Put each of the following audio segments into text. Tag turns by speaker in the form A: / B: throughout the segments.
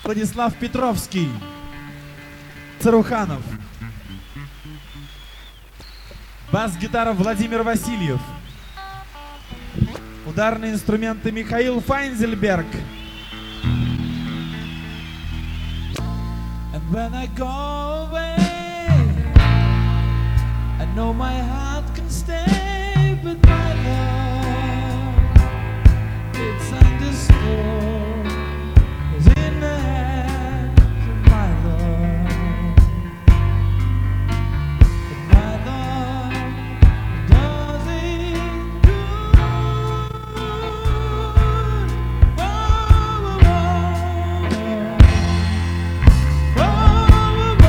A: Владислав Петровский, Царуханов. Бас-гитара Владимир Васильев. Ударные инструменты Михаил Файнзельберг. And when I go away, I know my heart can stay, but my love, it's understood, is in the hands of my love. But my love does it good. Oh, oh, oh, oh,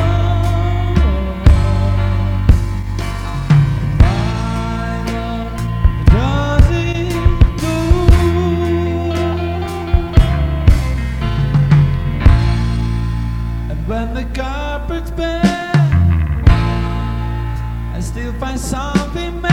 A: does it good. And when the carpet's bare, I still find something